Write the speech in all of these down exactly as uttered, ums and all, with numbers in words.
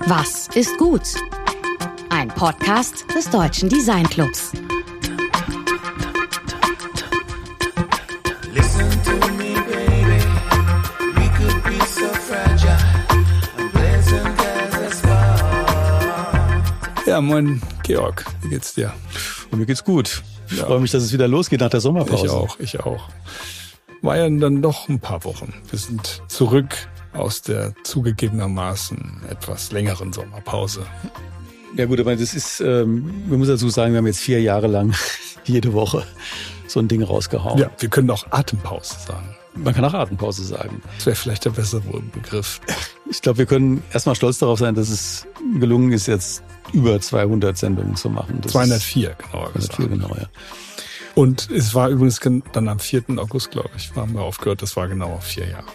Was ist gut? Ein Podcast des Deutschen Design Clubs. Ja, moin Georg, wie geht's dir? Und mir geht's gut. Ich ja. freue mich, dass es wieder losgeht nach der Sommerpause. Ich auch, ich auch. War ja dann doch ein paar Wochen. Wir sind zurück aus der zugegebenermaßen etwas längeren Sommerpause. Ja gut, aber das ist, ähm, wir müssen dazu sagen, wir haben jetzt vier Jahre lang jede Woche so ein Ding rausgehauen. Ja, wir können auch Atempause sagen. Man kann auch Atempause sagen. Das wäre vielleicht der bessere Begriff. Ich glaube, wir können erstmal stolz darauf sein, dass es gelungen ist, jetzt über zweihundert Sendungen zu machen. Das zweihundertvier, genauer gesagt. zweihundertvier, genau, ja. Und es war übrigens dann am vierten August, glaube ich, haben wir aufgehört. Das war genau vier Jahre.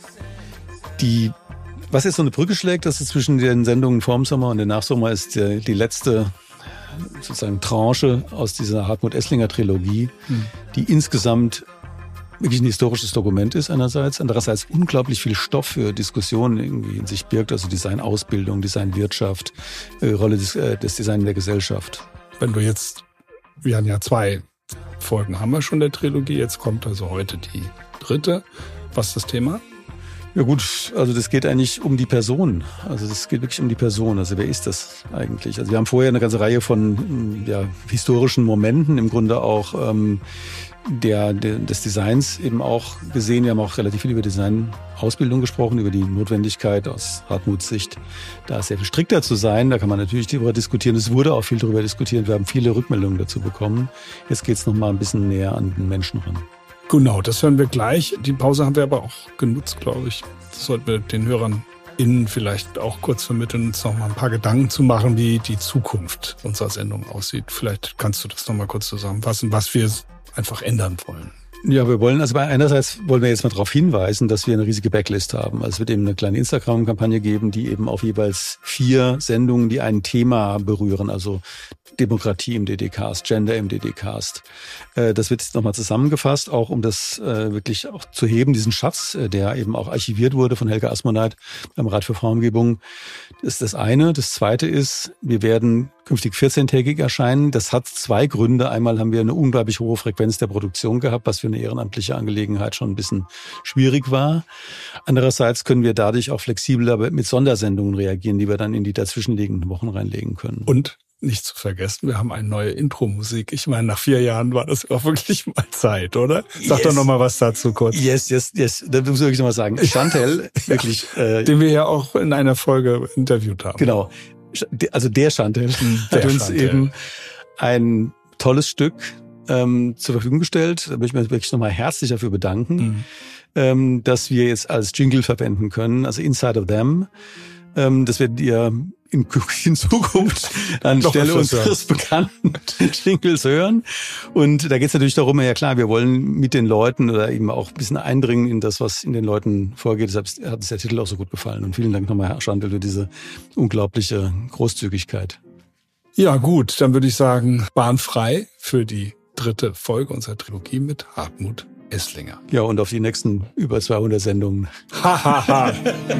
Die, was jetzt so eine Brücke schlägt, das ist zwischen den Sendungen vorm Sommer und dem Nachsommer, ist die, die letzte sozusagen Tranche aus dieser Hartmut Esslinger Trilogie, hm. die insgesamt wirklich ein historisches Dokument ist einerseits, andererseits unglaublich viel Stoff für Diskussionen irgendwie in sich birgt, also Designausbildung, Designwirtschaft, äh, Rolle des, äh, des Design in der Gesellschaft. Wenn du jetzt, wir haben ja zwei Folgen haben wir schon der Trilogie, jetzt kommt also heute die dritte. Was ist das Thema? Ja gut, also das geht eigentlich um die Person. Also das geht wirklich um die Person. Also wer ist das eigentlich? Also wir haben vorher eine ganze Reihe von ja, historischen Momenten, im Grunde auch ähm, der, der des Designs eben auch gesehen. Wir haben auch relativ viel über Designausbildung gesprochen, über die Notwendigkeit aus Hartmuts Sicht, da sehr viel strikter zu sein. Da kann man natürlich darüber diskutieren. Es wurde auch viel darüber diskutiert. Wir haben viele Rückmeldungen dazu bekommen. Jetzt geht's noch mal ein bisschen näher an den Menschen ran. Genau, das hören wir gleich. Die Pause haben wir aber auch genutzt, glaube ich. Das sollten wir den Hörern innen vielleicht auch kurz vermitteln, uns noch mal ein paar Gedanken zu machen, wie die Zukunft unserer Sendung aussieht. Vielleicht kannst du das noch mal kurz zusammenfassen, was wir einfach ändern wollen. Ja, wir wollen, also einerseits wollen wir jetzt mal darauf hinweisen, dass wir eine riesige Backlist haben. Also es wird eben eine kleine Instagram-Kampagne geben, die eben auf jeweils vier Sendungen, die ein Thema berühren, also Demokratie im D D-Cast, Gender im D D-Cast. Das wird jetzt nochmal zusammengefasst, auch um das wirklich auch zu heben, diesen Schatz, der eben auch archiviert wurde von Helga Asmoneit beim Rat für Frauengebung. Das ist das eine. Das zweite ist, wir werden künftig vierzehntägig erscheinen. Das hat zwei Gründe. Einmal haben wir eine unglaublich hohe Frequenz der Produktion gehabt, was für eine ehrenamtliche Angelegenheit schon ein bisschen schwierig war. Andererseits können wir dadurch auch flexibler mit Sondersendungen reagieren, die wir dann in die dazwischenliegenden Wochen reinlegen können. Und nicht zu vergessen, wir haben eine neue Intro-Musik. Ich meine, nach vier Jahren war das auch wirklich mal Zeit, oder? Sag yes. doch noch mal was dazu kurz. Yes, yes, yes. Da muss ich wirklich noch mal sagen. Chantel, wirklich. Äh, Den wir ja auch in einer Folge interviewt haben. Genau. Also der Chantel der hat uns Chantel. eben ein tolles Stück ähm, zur Verfügung gestellt. Da möchte ich mich wirklich noch mal herzlich dafür bedanken, mhm. ähm, dass wir jetzt als Jingle verwenden können. Also Inside of Them. Ähm, das werdet ihr in, in Zukunft anstelle unseres bekannten Jingles hören. Und da geht es natürlich darum, ja klar, wir wollen mit den Leuten oder eben auch ein bisschen eindringen in das, was in den Leuten vorgeht. Deshalb hat uns der Titel auch so gut gefallen. Und vielen Dank nochmal, Herr Chantel, für diese unglaubliche Großzügigkeit. Ja gut, dann würde ich sagen, bahnfrei für die dritte Folge unserer Trilogie mit Hartmut Esslinger. Ja, und auf die nächsten über zweihundert Sendungen. Hahaha.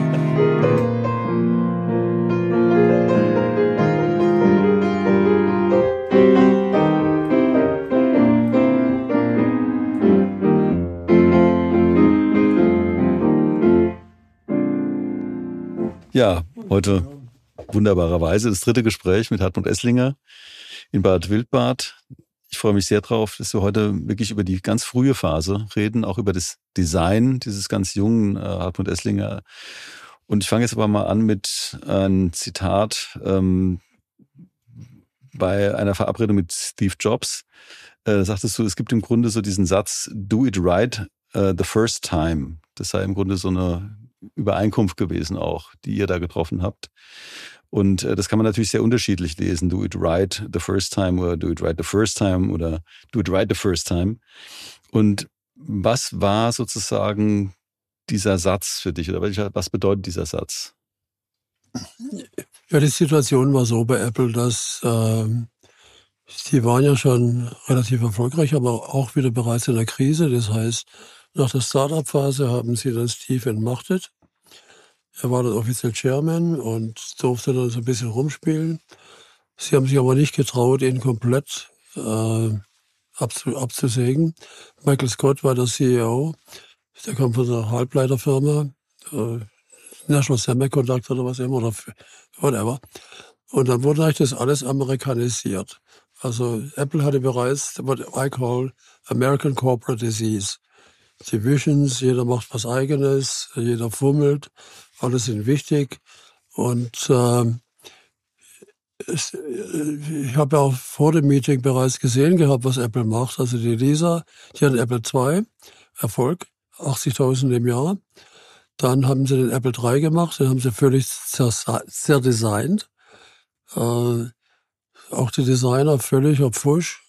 Ja, heute wunderbarerweise das dritte Gespräch mit Hartmut Esslinger in Bad Wildbad. Ich freue mich sehr drauf, dass wir heute wirklich über die ganz frühe Phase reden, auch über das Design dieses ganz jungen äh, Hartmut Esslinger. Und ich fange jetzt aber mal an mit einem Zitat ähm, bei einer Verabredung mit Steve Jobs. Äh, da sagtest du, es gibt im Grunde so diesen Satz, do it right uh, the first time. Das sei im Grunde so eine Übereinkunft gewesen auch, die ihr da getroffen habt. Und äh, das kann man natürlich sehr unterschiedlich lesen. Do it right the first time oder do it right the first time oder do it right the first time. Und was war sozusagen dieser Satz für dich oder was bedeutet dieser Satz? Ja, die Situation war so bei Apple, dass äh, sie waren ja schon relativ erfolgreich, aber auch wieder bereits in der Krise. Das heißt, nach der Startup-Phase haben sie dann Steve entmachtet. Er war dann offiziell Chairman und durfte dann so ein bisschen rumspielen. Sie haben sich aber nicht getraut, ihn komplett äh, abzu, abzusägen. Michael Scott war der C E O. Der kam von einer Halbleiterfirma, äh, National Semiconductor oder was immer, oder whatever. Und dann wurde eigentlich das alles amerikanisiert. Also Apple hatte bereits what I call American Corporate Disease. Divisions, jeder macht was Eigenes, jeder fummelt, alle sind wichtig. Und äh, es, ich habe ja auch vor dem Meeting bereits gesehen gehabt, was Apple macht. Also die Lisa, die hat Apple zwei, Erfolg, achtzigtausend im Jahr. Dann haben sie den Apple drei gemacht, den haben sie völlig zerdesignt. Äh, auch die Designer völlig auf Fusch.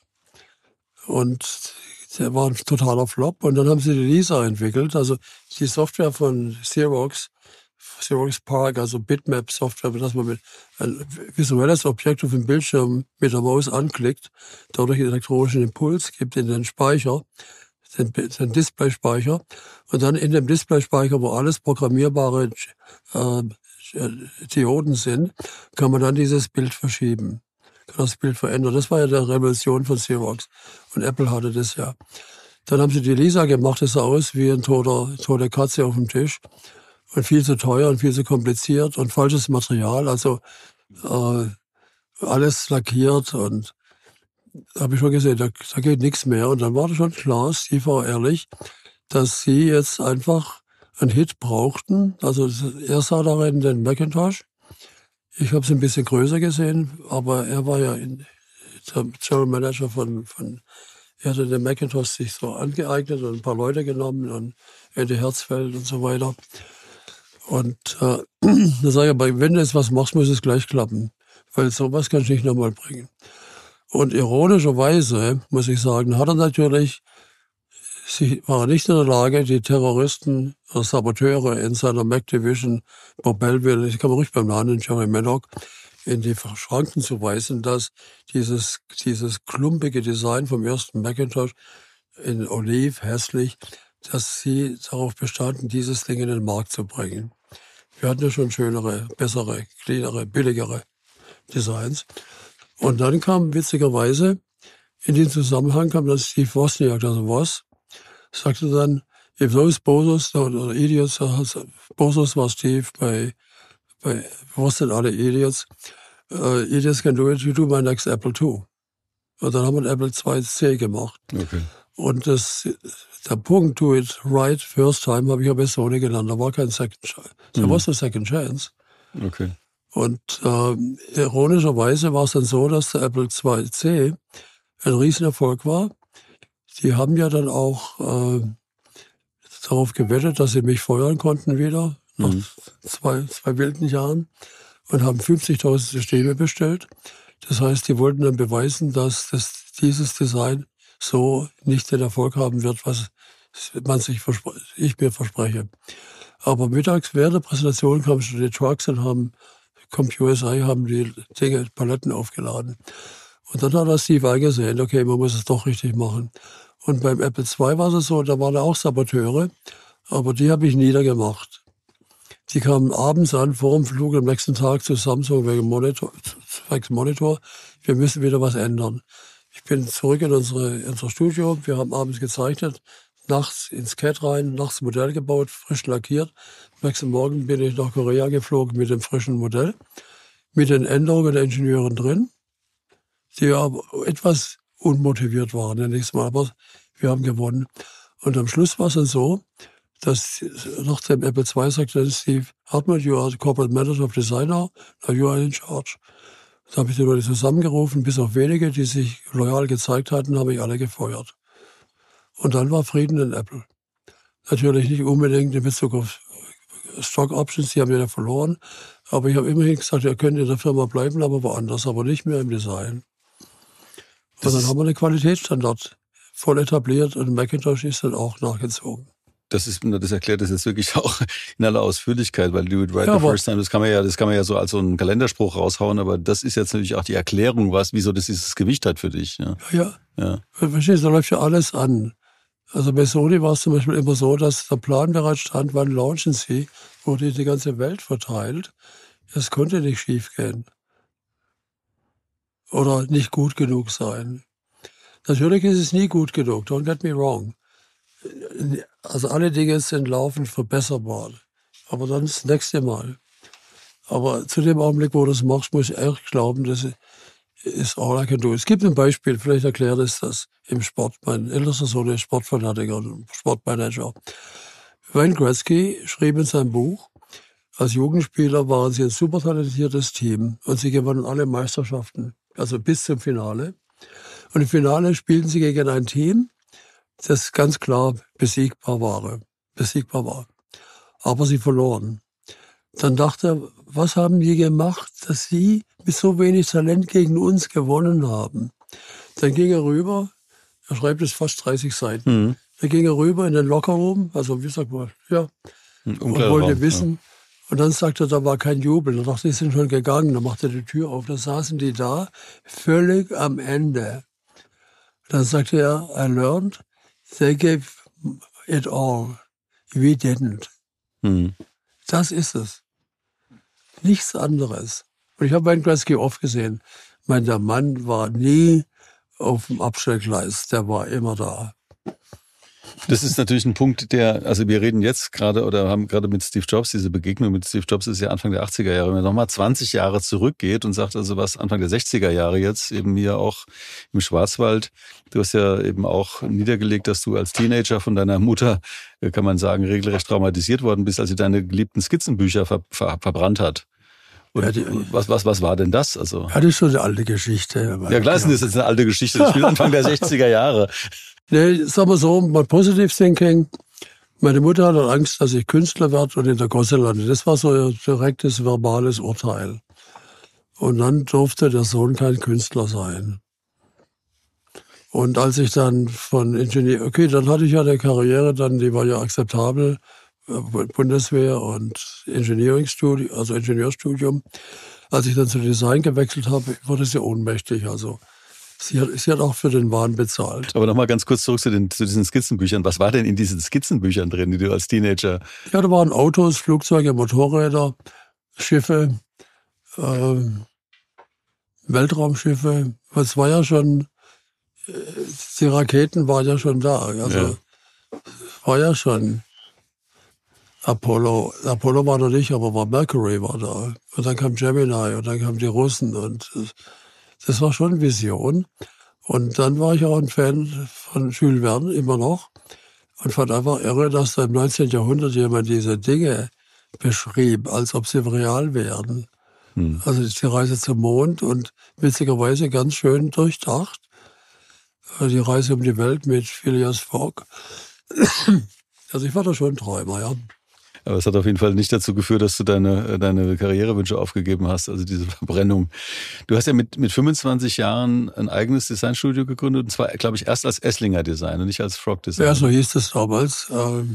Und der war ein totaler Flop. Und dann haben sie die Lisa entwickelt, also die Software von Xerox, Xerox Park, also Bitmap-Software, dass man mit ein visuelles Objekt auf dem Bildschirm mit der Maus anklickt, dadurch einen elektronischen Impuls gibt in den Speicher, den, den Display-Speicher. Und dann in dem Display-Speicher, wo alles programmierbare äh, Dioden sind, kann man dann dieses Bild verschieben. Kann das Bild verändern. Das war ja die Revolution von Xerox. Und Apple hatte das ja. Dann haben sie die Lisa gemacht, das sah aus wie ein toter, tote Katze auf dem Tisch. Und viel zu teuer und viel zu kompliziert und falsches Material. Also äh, alles lackiert und da habe ich schon gesehen, da, da geht nichts mehr. Und dann war das schon klar, Steve war ehrlich, dass sie jetzt einfach einen Hit brauchten. Also er sah darin den Macintosh. Ich habe es ein bisschen größer gesehen, aber er war ja in, der General Manager von, von, er hatte den Macintosh sich so angeeignet und ein paar Leute genommen und Ende Herzfeld und so weiter. Und äh, da sage ich, aber wenn du jetzt was machst, muss es gleich klappen, weil sowas kannst du nicht nochmal bringen. Und ironischerweise, muss ich sagen, hat er natürlich, sie war nicht in der Lage, die Terroristen oder Saboteure in seiner Mac Division, Bob Belville, ich kann man ruhig beim Namen, Jerry Maddock, in die Schranken zu weisen, dass dieses, dieses klumpige Design vom ersten Macintosh in Olive, hässlich, dass sie darauf bestanden, dieses Ding in den Markt zu bringen. Wir hatten ja schon schönere, bessere, cleanere, billigere Designs. Und dann kam witzigerweise, in den Zusammenhang kam dann Steve Wozniak, also Woz, sagte dann, if those bozos oder idiots, bozos war Steve, bei, bei Woz sind alle idiots, uh, idiots can do it, you do my next Apple two. Und dann haben wir ein Apple zwei C gemacht. Okay. Und das, der Punkt, do it right first time, habe ich ja bei Sony gelernt. Da war kein Second Chance. Da war es eine Second Chance. Okay. Und äh, ironischerweise war es dann so, dass der Apple zwei C ein Riesenerfolg war. Die haben ja dann auch äh, darauf gewettet, dass sie mich feuern konnten wieder, nach mhm. zwei, zwei wilden Jahren, und haben fünfzigtausend Systeme bestellt. Das heißt, die wollten dann beweisen, dass das, dieses Design so nicht den Erfolg haben wird, was man sich verspre- ich mir verspreche. Aber mittags während der Präsentation kamen schon die Trucks und haben CompUSA haben die Dinge, Paletten aufgeladen. Und dann hat er Steve eingesehen, okay, man muss es doch richtig machen. Und beim Apple zwei war es so, da waren auch Saboteure, aber die habe ich niedergemacht. Die kamen abends an, vor dem Flug am nächsten Tag zu Samsung wegen Monitor, wegen Monitor. Wir müssen wieder was ändern. Ich bin zurück in unsere, in unser Studio. Wir haben abends gezeichnet, nachts ins C A D rein, nachts ein Modell gebaut, frisch lackiert. Am nächsten Morgen bin ich nach Korea geflogen mit dem frischen Modell, mit den Änderungen der Ingenieuren drin, die aber etwas unmotiviert waren, nenne ich es mal. Aber wir haben gewonnen. Und am Schluss war es dann so, dass nach dem Apple zwei sagte Steve Hartmann, you are the corporate manager of design now, now you are in charge. Da habe ich die Leute zusammengerufen, bis auf wenige, die sich loyal gezeigt hatten, habe ich alle gefeuert. Und dann war Frieden in Apple. Natürlich nicht unbedingt in Bezug auf Stock Options, die haben wir ja verloren. Aber ich habe immerhin gesagt, ihr könnt in der Firma bleiben, aber woanders, aber nicht mehr im Design. Und das dann haben wir einen Qualitätsstandard voll etabliert und Macintosh ist dann auch nachgezogen. Das ist, das erklärt das jetzt wirklich auch in aller Ausführlichkeit, weil do it right ja, the first time, das kann man ja, das kann man ja so als so einen Kalenderspruch raushauen, aber das ist jetzt natürlich auch die Erklärung, was, wieso das dieses Gewicht hat für dich. Ja, ja. ja. Verstehst du, da läuft ja alles an. Also bei Sony war es zum Beispiel immer so, dass der Plan bereits stand, wann launchen sie, wurde in die ganze Welt verteilt. Es konnte nicht schiefgehen. Oder nicht gut genug sein. Natürlich ist es nie gut genug, don't get me wrong. Also alle Dinge sind laufend verbesserbar. Aber dann das nächste Mal. Aber zu dem Augenblick, wo du das machst, muss ich ehrlich glauben, das ist all I can do. Es gibt ein Beispiel, vielleicht erklärt es das im Sport. Mein ältester Sohn ist Sportfanatiker und Sportmanager. Wayne Gretzky schrieb in seinem Buch, als Jugendspieler waren sie ein super talentiertes Team und sie gewannen alle Meisterschaften, also bis zum Finale. Und im Finale spielten sie gegen ein Team, das ganz klar besiegbar war. Besiegbar war. Aber sie verloren. Dann dachte er, was haben die gemacht, dass sie mit so wenig Talent gegen uns gewonnen haben? Dann ging er rüber, er schreibt es fast dreißig Seiten, mhm. Dann ging er rüber in den Lockerroom, also wie sagt man, ja, und wollte wissen. Ja. Und dann sagte er, da war kein Jubel. Dann dachte ich, die sind schon gegangen. Dann machte er die Tür auf, dann saßen die da, völlig am Ende. Dann sagte er, I learned, they gave it all, we didn't. Mhm. Das ist es. Nichts anderes. Und ich habe Wayne Gretzky oft gesehen. Ich meine, der Mann war nie auf dem Abstellgleis, der war immer da. Das ist natürlich ein Punkt, der, also wir reden jetzt gerade oder haben gerade mit Steve Jobs, diese Begegnung mit Steve Jobs ist ja Anfang der achtziger Jahre, wenn man nochmal zwanzig Jahre zurückgeht und sagt also was Anfang der sechziger Jahre jetzt eben hier auch im Schwarzwald. Du hast ja eben auch niedergelegt, dass du als Teenager von deiner Mutter, kann man sagen, regelrecht traumatisiert worden bist, als sie deine geliebten Skizzenbücher ver, ver, verbrannt hat. Und ja, die, was, was, was war denn das? Also, ja, das ist schon eine alte Geschichte. Ja, klar ist das jetzt eine alte Geschichte. Das spielt Anfang der sechziger Jahre. Nee, sagen wir so, mal Positive Thinking. Meine Mutter hatte Angst, dass ich Künstler werde und in der Gosse lande. Das war so ein direktes, verbales Urteil. Und dann durfte der Sohn kein Künstler sein. Und als ich dann von Ingenieur, okay, dann hatte ich ja eine Karriere, dann, die war ja akzeptabel, Bundeswehr und Engineering-Studium, also Ingenieurstudium. Als ich dann zu Design gewechselt habe, wurde sie ohnmächtig. Also sie hat, sie hat auch für den Wahn bezahlt. Aber nochmal ganz kurz zurück zu, den, zu diesen Skizzenbüchern. Was war denn in diesen Skizzenbüchern drin, die du als Teenager... Ja, da waren Autos, Flugzeuge, Motorräder, Schiffe, äh, Weltraumschiffe. Es war ja schon... Die Raketen waren ja schon da. Also ja. War ja schon... Apollo, Apollo war noch nicht, aber war Mercury war da. Und dann kam Gemini und dann kamen die Russen und das war schon Vision. Und dann war ich auch ein Fan von Jules Verne, immer noch. Und fand einfach irre, dass da im neunzehnten Jahrhundert jemand diese Dinge beschrieb, als ob sie real wären. Hm. Also die Reise zum Mond und witzigerweise ganz schön durchdacht. Die Reise um die Welt mit Phileas Fogg. Also ich war da schon ein Träumer, ja. Aber es hat auf jeden Fall nicht dazu geführt, dass du deine, deine Karrierewünsche aufgegeben hast, also diese Verbrennung. Du hast ja mit, mit fünfundzwanzig Jahren ein eigenes Designstudio gegründet, und zwar, glaube ich, erst als Esslinger Design und nicht als Frog Design. Ja, so hieß es damals. Ähm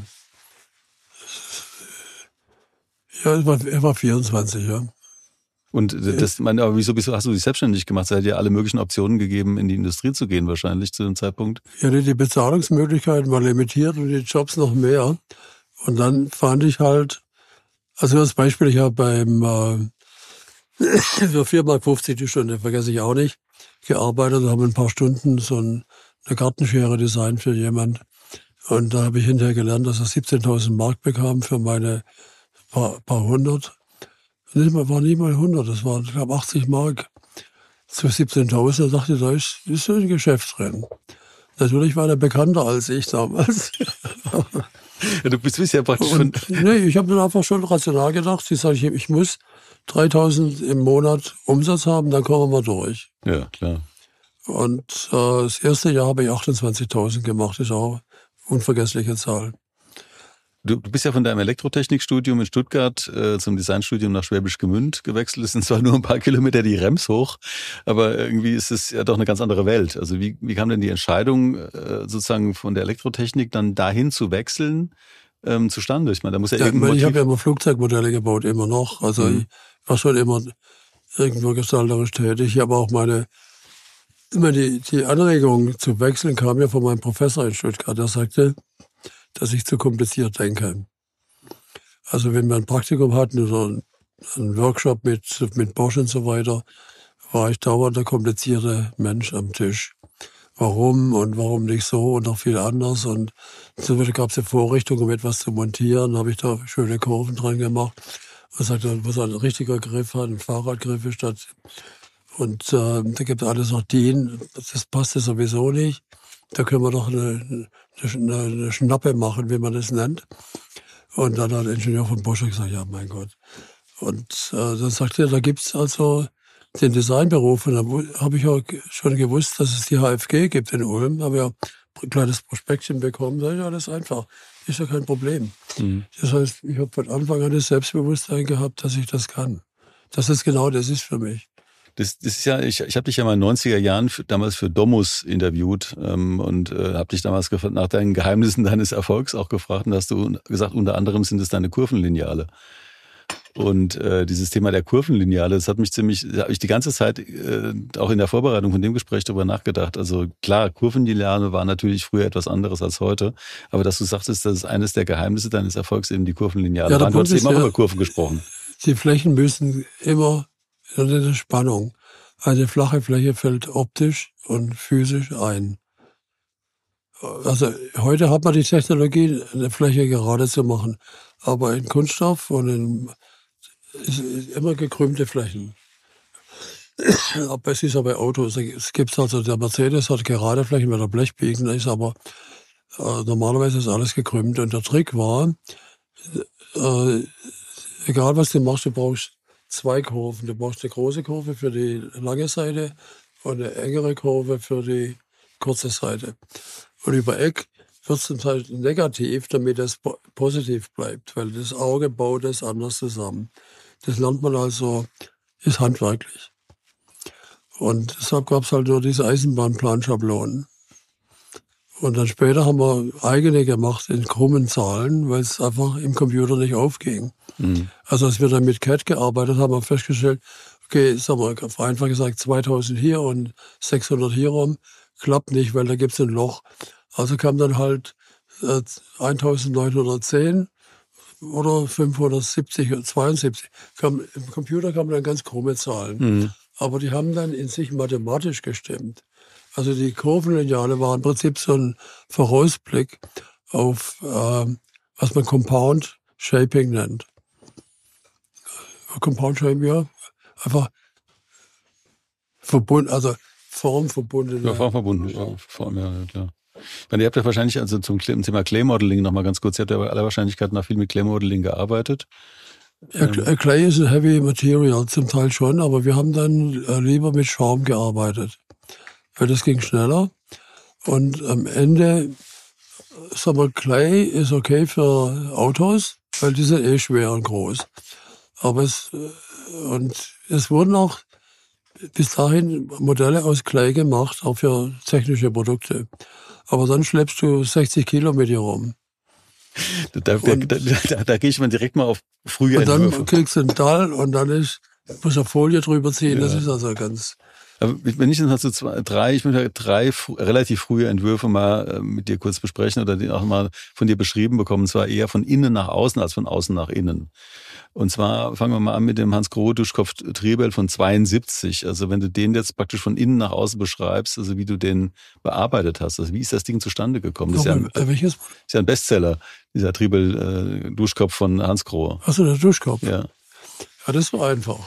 ja, er war, er war vierundzwanzig, ja. Und das, meine, aber wieso, wieso hast du dich selbstständig gemacht? Es hat ja alle möglichen Optionen gegeben, in die Industrie zu gehen, wahrscheinlich zu dem Zeitpunkt. Ja, die Bezahlungsmöglichkeiten waren limitiert und die Jobs noch mehr. Und dann fand ich halt, also als Beispiel, ich habe beim äh, für vier Mark fünfzig die Stunde, vergesse ich auch nicht, gearbeitet und habe ein paar Stunden so ein, eine Gartenschere designt für jemand. Und da habe ich hinterher gelernt, dass er siebzehntausend Mark bekam für meine paar, paar hundert. Das war nicht mal hundert, das waren, ich glaube, achtzig Mark zu siebzehntausend. Da dachte ich, da ist, ist so ein Geschäft drin. Natürlich war der bekannter als ich damals. Ja, du bist, bist ja praktisch schon... Nee, ich habe dann einfach schon rational gedacht. Ich sage, ich muss dreitausend im Monat Umsatz haben, dann kommen wir durch. Ja, klar. Und äh, das erste Jahr habe ich achtundzwanzigtausend gemacht. Das ist auch eine unvergessliche Zahl. Du, du bist ja von deinem Elektrotechnikstudium in Stuttgart äh, zum Designstudium nach Schwäbisch Gmünd gewechselt. Es sind zwar nur ein paar Kilometer die Rems hoch, aber irgendwie ist es ja doch eine ganz andere Welt. Also wie, wie kam denn die Entscheidung, äh, sozusagen von der Elektrotechnik dann dahin zu wechseln, ähm, zustande? Ich meine, da muss ja, ja irgendwo... Ich habe ja immer Flugzeugmodelle gebaut, immer noch. Also mhm. ich war schon immer irgendwo gestalterisch tätig. Ich habe auch meine... Immer die, die Anregung zu wechseln kam ja von meinem Professor in Stuttgart. Der sagte, dass ich zu kompliziert denke. Also wenn wir ein Praktikum hatten oder einen Workshop mit, mit Bosch und so weiter, war ich dauernd der komplizierte Mensch am Tisch. Warum und warum nicht so und noch viel anders. Und so gab es eine Vorrichtung, um etwas zu montieren. Habe ich da schöne Kurven dran gemacht. Und sagte, man muss ein richtiger Griff haben, ein Fahrradgriff statt. Und äh, da gibt es alles noch DIN. Das passte sowieso nicht. Da können wir doch eine, eine, eine Schnappe machen, wie man das nennt. Und dann hat der Ingenieur von Bosch gesagt, ja, mein Gott. Und äh, dann sagte er, da gibt's also den Designberuf. Und da habe ich auch schon gewusst, dass es die H F G gibt in Ulm. Habe ja ein kleines Prospektchen bekommen. Da ist ja alles einfach. Ist ja kein Problem. Mhm. Das heißt, ich habe von Anfang an das Selbstbewusstsein gehabt, dass ich das kann. Dass das genau das ist für mich. Das, das ist ja, ich, ich habe dich ja mal in den neunziger Jahren für, damals für Domus interviewt ähm, und äh, habe dich damals gefragt, nach deinen Geheimnissen deines Erfolgs auch gefragt und hast du gesagt, unter anderem sind es deine Kurvenlineale. Und äh, dieses Thema der Kurvenlineale, das hat mich ziemlich, da habe ich die ganze Zeit äh, auch in der Vorbereitung von dem Gespräch darüber nachgedacht. Also klar, Kurvenlineale war natürlich früher etwas anderes als heute, aber dass du sagtest, das ist eines der Geheimnisse deines Erfolgs, eben die Kurvenlineale. Ja, du hast eben auch ja, über Kurven gesprochen. Die Flächen müssen immer in der Spannung. Eine flache Fläche fällt optisch und physisch ein. Also heute hat man die Technologie, eine Fläche gerade zu machen, aber in Kunststoff und in ist immer gekrümmte Flächen. Aber es ist ja bei Autos, es gibt also, der Mercedes hat gerade Flächen, wenn er Blech biegen ist, aber äh, normalerweise ist alles gekrümmt. Und der Trick war, äh, egal was du machst, du brauchst zwei Kurven. Du brauchst eine große Kurve für die lange Seite und eine engere Kurve für die kurze Seite. Und über Eck wird es zum Teil negativ, damit es positiv bleibt, weil das Auge baut es anders zusammen. Das lernt man also, ist handwerklich. Und deshalb gab es halt nur diese Eisenbahnplanschablonen. Und dann später haben wir eigene gemacht in krummen Zahlen, weil es einfach im Computer nicht aufging. Mhm. Also als wir dann mit C A D gearbeitet haben, haben wir festgestellt, okay, sagen wir einfach gesagt zweitausend hier und sechshundert hier rum, klappt nicht, weil da gibt es ein Loch. Also kam dann halt äh, neunzehnhundertzehn oder fünfhundertsiebzig und zweiundsiebzig. Kam, im Computer kamen dann ganz krumme Zahlen. Mhm. Aber die haben dann in sich mathematisch gestimmt. Also die Kurvenlineale waren im Prinzip so ein Vorausblick auf, äh, was man Compound Shaping nennt. Compound Shaping, ja, einfach verbunden, also formverbunden. Ja, formverbunden, ja, Form, ja, klar. Ich meine, ihr habt ja wahrscheinlich, also zum Thema Clay-Modeling nochmal ganz kurz, ihr habt ja bei aller Wahrscheinlichkeit nach viel mit Clay-Modeling gearbeitet. Ja, Clay ist ein Heavy Material, zum Teil schon, aber wir haben dann lieber mit Schaum gearbeitet. Weil das ging schneller. Und am Ende, sagen wir, Clay ist okay für Autos, weil die sind eh schwer und groß. Aber es, und es wurden auch bis dahin Modelle aus Clay gemacht, auch für technische Produkte. Aber dann schleppst du sechzig Kilo mit dir rum. Da, da, da, da, da gehe ich mal direkt mal auf frühe Und dann Entwürfe. kriegst du einen Dall und dann ist, muss eine Folie drüber ziehen. Ja. Das ist also ganz... Aber wenn ich dann hast du zwei, drei, ich möchte drei relativ frühe Entwürfe mal mit dir kurz besprechen oder die auch mal von dir beschrieben bekommen. Und zwar eher von innen nach außen als von außen nach innen. Und zwar fangen wir mal an mit dem Hansgrohe Duschkopf Trebel von zweiundsiebzig. Also wenn du den jetzt praktisch von innen nach außen beschreibst, also wie du den bearbeitet hast, also wie ist das Ding zustande gekommen? Das ist ja ein, welches? Ist ja ein Bestseller, dieser Trebel äh, Duschkopf von Hansgrohe. Ach so, der Duschkopf. Ja. Ja, das war einfach.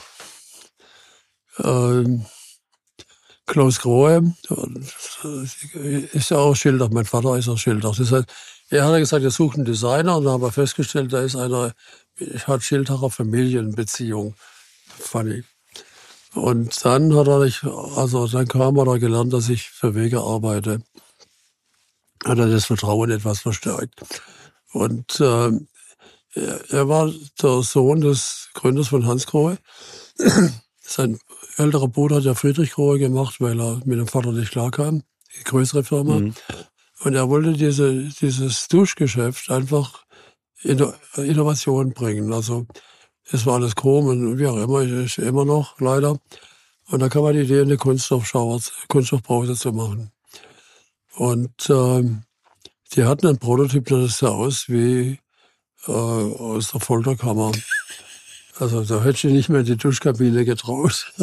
Ähm, Klaus Grohe ist ja auch Schilder, mein Vater ist auch Schilder. Das heißt, er hat gesagt, er sucht einen Designer und dann haben wir festgestellt, da ist einer, hat Schilderer Familienbeziehung. Funny. Und dann hat er nicht, also dann kam er da gelernt, dass ich für Wege arbeite. Hat er das Vertrauen etwas verstärkt. Und äh, er, er war der Sohn des Gründers von Hansgrohe. Sein älterer Bruder hat ja Friedrich Grohe gemacht, weil er mit dem Vater nicht klarkam, die größere Firma. Mhm. Und er wollte diese, dieses Duschgeschäft einfach in Innovation bringen. Also es war alles chrom und wie auch immer, ist immer noch leider. Und da kam man die Idee, eine Kunststoffschauer, Kunststoffbrause zu machen. Und ähm, die hatten einen Prototyp, der sah aus wie äh, aus der Folterkammer. Also da hätte ich nicht mehr in die Duschkabine getraut.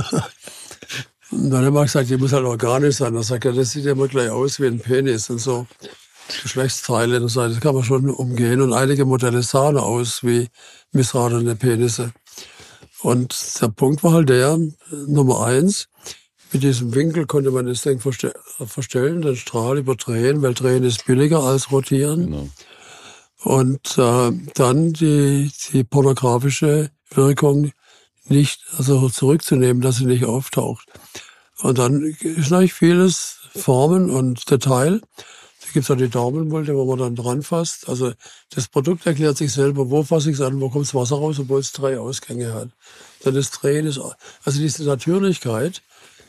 Und dann haben wir gesagt, die muss halt organisch sein. Da sagt er, das sieht ja immer gleich aus wie ein Penis und so. Geschlechtsteile und so. Das kann man schon umgehen. Und einige Modelle sahen aus wie missratene Penisse. Und der Punkt war halt der, Nummer eins, mit diesem Winkel konnte man das Ding verste- verstellen, den Strahl überdrehen, weil drehen ist billiger als rotieren. Genau. Und äh, dann die, die pornografische Wirkung nicht, also zurückzunehmen, dass sie nicht auftaucht. Und dann ist natürlich vieles Formen und Detail. Da gibt's auch die Daumenmulte, wo man dann dran fasst. Also das Produkt erklärt sich selber, wo fasse ich es an, wo kommt das Wasser raus, obwohl es drei Ausgänge hat. Dann das Drehen ist, also diese Natürlichkeit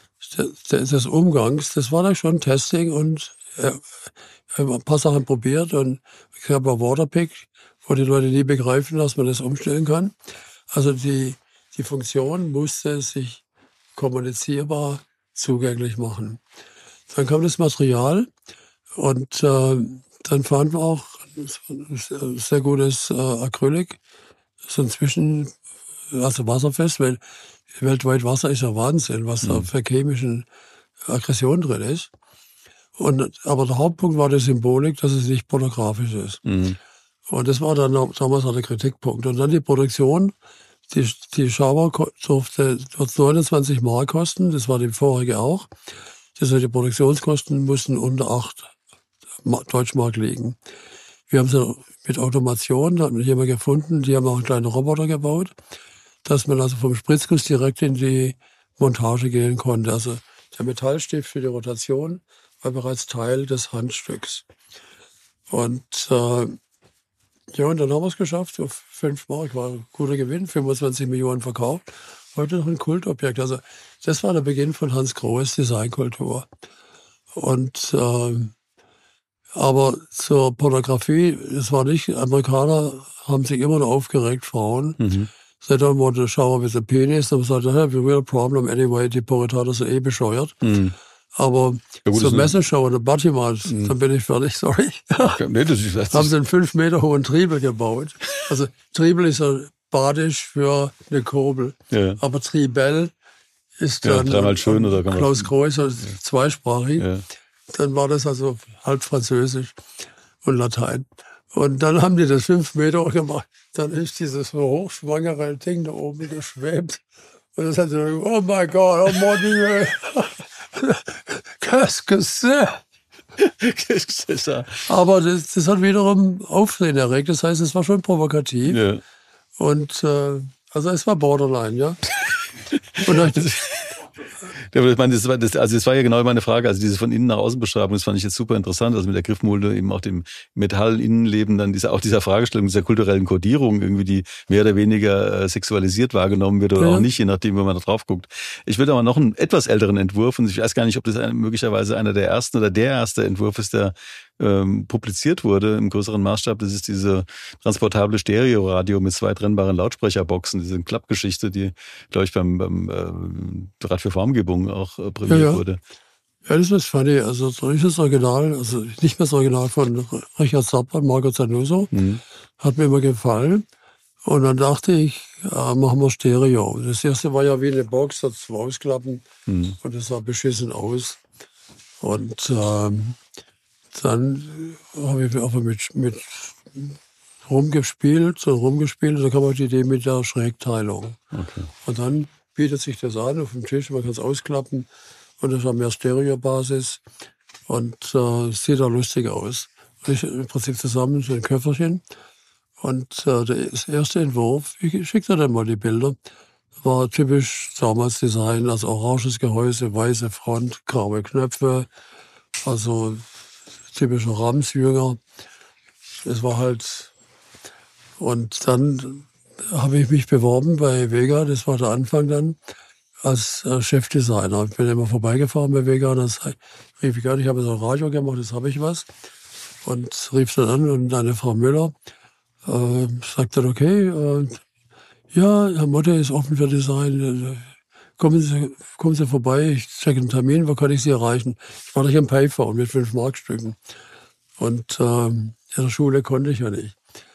des Umgangs, das war da schon Testing und äh, ich habe ein paar Sachen probiert und ich habe auch Waterpick, wo die Leute nie begreifen, dass man das umstellen kann. Also die, die Funktion musste sich kommunizierbar zugänglich machen. Dann kam das Material und äh, dann fanden wir auch ein sehr gutes äh, Acrylic. Das ist inzwischen also wasserfest, weil weltweit Wasser ist ja Wahnsinn, was da für chemischen Aggression drin ist. Und, aber der Hauptpunkt war die Symbolik, dass es nicht pornografisch ist. Mhm. Und das war dann damals auch der Kritikpunkt. Und dann die Produktion. Die, die Shower durfte neunundzwanzig Mark kosten, das war die vorige auch. Das heißt, die Produktionskosten mussten unter acht Deutschmark liegen. Wir haben sie mit Automation, da hat mich jemand gefunden, die haben auch einen kleinen Roboter gebaut, dass man also vom Spritzguss direkt in die Montage gehen konnte. Also der Metallstift für die Rotation war bereits Teil des Handstücks. Und äh, ja, und dann haben wir es geschafft, auf fünf Mark, war ein guter Gewinn, fünfundzwanzig Millionen verkauft. Heute noch ein Kultobjekt. Also das war der Beginn von Hans Grohes Designkultur. Und ähm, aber zur Pornografie, es war nicht, Amerikaner haben sich immer noch aufgeregt, Frauen. Mhm. They don't want to shower with a penis. Dann sagt er, have a real problem anyway, die Puritaner sind eh bescheuert. Mhm. Aber ja, zur Messenschau oder Batimat, mhm. dann bin ich fertig, sorry. Okay, nee, das ist, das haben sie einen fünf Meter hohen Triebel gebaut. Also Triebel ist ja badisch für eine Kurbel. Ja. Aber Tribel ist dann ja, dreimal schön, oder kann man Klaus Kreuzer, ja. zweisprachig. Ja. Dann war das also halb Französisch und Latein. Und dann haben die das fünf Meter gemacht. Dann ist dieses hochschwangere Ding da oben geschwebt. Und das hat so, oh mein Gott, oh mon Dieu. Qu'est-ce que c'est? Qu'est-ce que c'est ça? Aber das, das hat wiederum Aufsehen erregt. Das heißt, es war schon provokativ. Ja. Und äh, also es war Borderline, ja. Und dann, Ja, ich meine, das war, das, also das war ja genau meine Frage, also diese von innen nach außen Beschreibung, das fand ich jetzt super interessant, also mit der Griffmulde eben auch dem Metallinnenleben, dann dieser, auch dieser Fragestellung, dieser kulturellen Kodierung irgendwie, die mehr oder weniger äh, sexualisiert wahrgenommen wird oder ja. auch nicht, je nachdem, wenn man da drauf guckt. Ich würde aber noch einen etwas älteren Entwurf, und ich weiß gar nicht, ob das ein, möglicherweise einer der ersten oder der erste Entwurf ist, der ähm, publiziert wurde im größeren Maßstab. Das ist diese transportable Stereoradio mit zwei trennbaren Lautsprecherboxen, diese Klappgeschichte, die, glaube ich, beim, beim äh, Rat für Formgebung auch äh, prämiert ja, ja. wurde. Ja, das ist funny. Also das Original, also nicht mehr das Original von Richard Zappa und Marco Zanuso, mhm. hat mir immer gefallen. Und dann dachte ich, ja, machen wir Stereo. Das erste war ja wie eine Box, das zum Ausklappen mhm. und das sah beschissen aus. Und ähm, dann habe ich einfach mit, mit rumgespielt, so rumgespielt, und dann kam auch die Idee mit der Schrägteilung. Okay. Und dann bietet sich das an auf dem Tisch, man kann es ausklappen und das hat mehr Stereobasis und äh, sieht auch lustig aus. Und ich im Prinzip zusammen so ein Köfferchen. Und äh, der erste Entwurf, ich schicke dir dann mal die Bilder, war typisch damals Design, also oranges Gehäuse, weiße Front, graue Knöpfe, also typischer Ramsjünger. Es war halt, und dann habe ich mich beworben bei Vega, das war der Anfang dann, als äh, Chefdesigner. Ich bin immer vorbeigefahren bei Vega, das rief ich an, ich habe so ein Radio gemacht, jetzt habe ich was. Und rief dann an und eine Frau Müller äh, sagt dann, okay, äh, ja, Herr Motte ist offen für Design, kommen Sie, kommen Sie vorbei, ich checke einen Termin, wo kann ich Sie erreichen? Ich war nicht am Payphone mit fünf Markstücken. Und äh, in der Schule konnte ich ja nicht.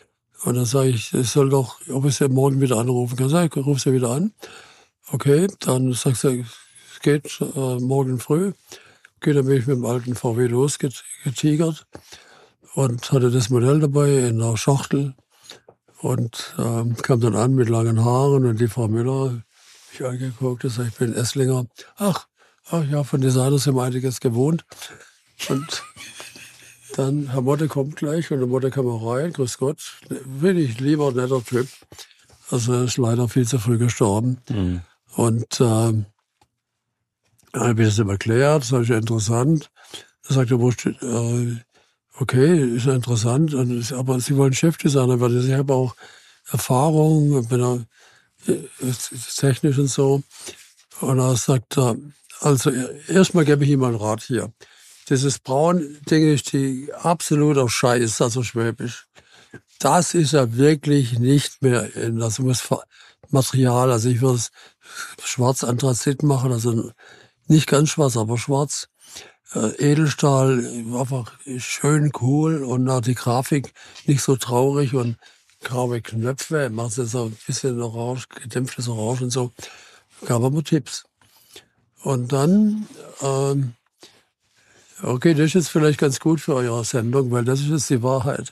Und dann sage ich, ich soll doch, ob ich sie morgen wieder anrufen kann. Sag ich, ruf sie wieder an. Okay, dann sagt sie, es geht äh, morgen früh. Okay, dann bin ich mit dem alten V W losgetigert und hatte das Modell dabei in der Schachtel und ähm, kam dann an mit langen Haaren und die Frau Müller, mich angeguckt, das heißt, ich bin Esslinger. Ach, ach ja, von Designers sind wir einiges gewohnt. Und dann, Herr Motte kommt gleich und der Motte kam auch rein, grüß Gott, wirklich lieber, netter Typ. Also er ist leider viel zu früh gestorben. Mhm. Und ähm, dann habe ich das ihm erklärt, das ist interessant. Er sagte, wo steht, äh, okay, ist ja interessant, und, aber Sie wollen Chefdesigner werden. Ich habe auch Erfahrung, bin auch äh, technisch und so. Und er sagt, äh, also erstmal gebe ich ihm einen Rat hier. Dieses Braun-Ding ist die absoluter Scheiß, also Schwäbisch. Das ist ja wirklich nicht mehr in, das muss Material, also ich würde es schwarz Anthrazit machen, also nicht ganz schwarz, aber schwarz. Äh, Edelstahl, einfach schön cool und auch die Grafik nicht so traurig und graue Knöpfe, macht es so ein bisschen orange, gedämpftes Orange und so. Gab aber Tipps. Und dann, ähm, okay, das ist jetzt vielleicht ganz gut für eure Sendung, weil das ist jetzt die Wahrheit.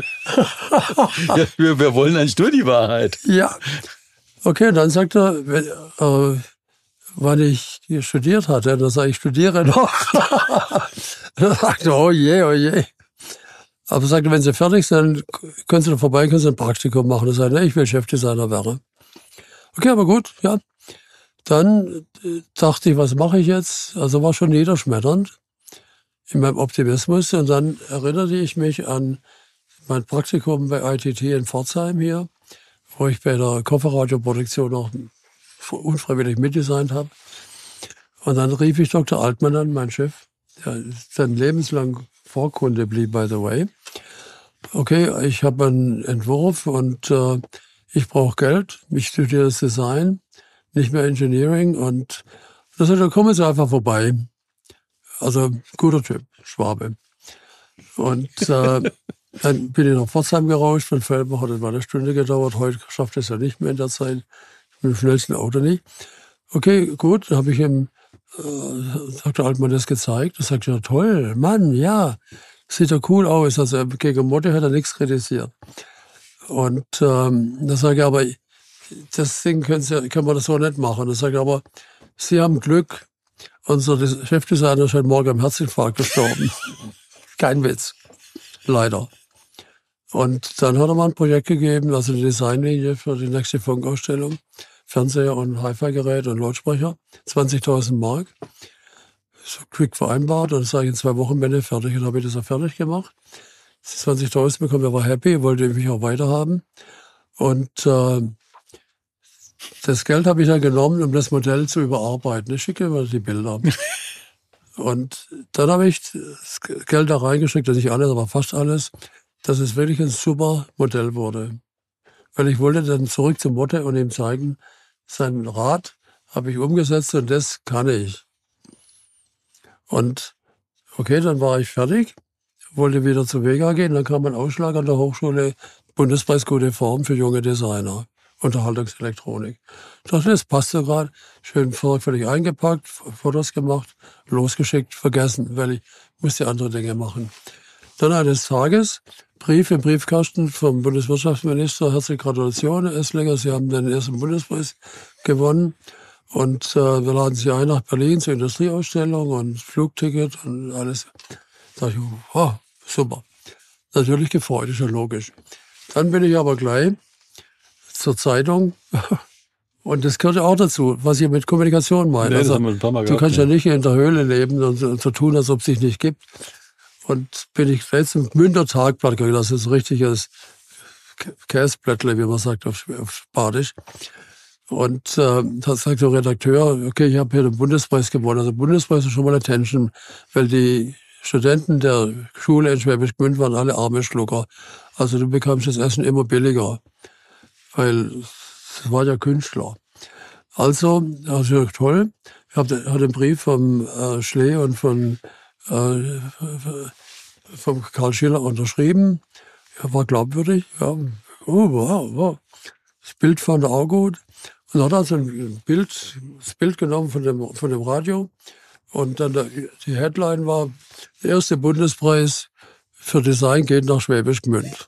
Ja, wir, wir wollen eigentlich nur die Wahrheit. Ja. Okay, dann sagt er, wenn, äh, wann ich hier studiert hatte, dann sage ich, ich studiere noch. Dann sagt er, oh je, oh je. Aber sagt er, wenn Sie fertig sind, können Sie da vorbei, können Sie ein Praktikum machen. Dann sagt er, ich will Chefdesigner werden. Okay, aber gut, ja. Dann äh, dachte ich, was mache ich jetzt? Also war schon niederschmetternd in meinem Optimismus. Und dann erinnerte ich mich an mein Praktikum bei I T T in Pforzheim hier, wo ich bei der Kofferradioproduktion auch unfreiwillig mitdesignt habe. Und dann rief ich Doktor Altmann an, mein Chef, der dann lebenslang Vorkunde blieb, by the way. Okay, ich habe einen Entwurf und äh, ich brauche Geld. Ich studiere das Design, nicht mehr Engineering. Und da sagt er, kommen Sie einfach vorbei. Also guter Typ, Schwabe. Und äh, dann bin ich nach Pforzheim gerauscht, von Feldbach hat es mal eine Stunde gedauert. Heute schafft es ja nicht mehr in der Zeit. Mit dem schnellsten Auto nicht. Okay, gut, dann habe ich ihm äh, Doktor Altmann das gezeigt. Er sagt, ja toll, Mann, ja, sieht ja cool aus. Also gegen Motte hat er nichts kritisiert. Und ähm, dann sage ich, aber das Ding können, Sie, können wir das so nicht machen. Dann sage ich, aber Sie haben Glück, unser Chefdesigner ist heute Morgen am Herzinfarkt gestorben. Kein Witz, leider. Und dann hat er mal ein Projekt gegeben, also eine Designlinie für die nächste Funkausstellung. Fernseher und Hi-Fi-Gerät und Lautsprecher. zwanzigtausend Mark. So quick vereinbart. Und das sage ich in zwei Wochen bin ich fertig. Und habe ich das auch fertig gemacht. zwanzigtausend bekommen, er war happy, wollte mich auch weiterhaben. Und äh, das Geld habe ich dann genommen, um das Modell zu überarbeiten. Ich schicke immer die Bilder. Und dann habe ich das Geld da reingeschickt, also nicht alles, aber fast alles, dass es wirklich ein super Modell wurde. Weil ich wollte dann zurück zum Motte und ihm zeigen, sein Rat habe ich umgesetzt und das kann ich. Und okay, dann war ich fertig, wollte wieder zu Vega gehen, dann kam ein Ausschlag an der Hochschule, Bundespreis Gute Form für junge Designer, Unterhaltungselektronik. Ich dachte, das passt so gerade, schön sorgfältig eingepackt, Fotos gemacht, losgeschickt, vergessen, weil ich musste andere Dinge machen. Dann eines Tages, Brief im Briefkasten vom Bundeswirtschaftsminister, herzliche Gratulation, Herr Esslinger, Sie haben den ersten Bundespreis gewonnen und äh, wir laden Sie ein nach Berlin zur Industrieausstellung und Flugticket und alles. Da dachte ich, oh, super. Natürlich gefreut, ist ja logisch. Dann bin ich aber gleich zur Zeitung und das gehört ja auch dazu, was ich mit Kommunikation meine. Nee, das also, haben wir ein paar Mal du gehabt, kannst ja. ja nicht in der Höhle leben und, und so tun, als ob es sich nicht gibt. Und bin ich gleich zum Gmünder Tagblatt gegangen, das ist ein richtiges Käseblättle, wie man sagt auf, auf Badisch. Und äh, da sagt der Redakteur, okay, ich habe hier den Bundespreis gewonnen. Also Bundespreis ist schon mal Attention, weil die Studenten der Schule in Schwäbisch Gmünd waren alle arme Schlucker. Also du bekamst das Essen immer billiger, weil es war ja Künstler. Also, das ist toll. Ich habe hab den Brief vom äh, Schlee und von vom Karl Schiller unterschrieben. Er war glaubwürdig, ja, oh, wow, wow. Das Bild fand er auch gut. Und dann hat er so ein Bild, das Bild genommen von dem, von dem Radio. Und dann der, die Headline war, der erste Bundespreis für Design geht nach Schwäbisch Gmünd.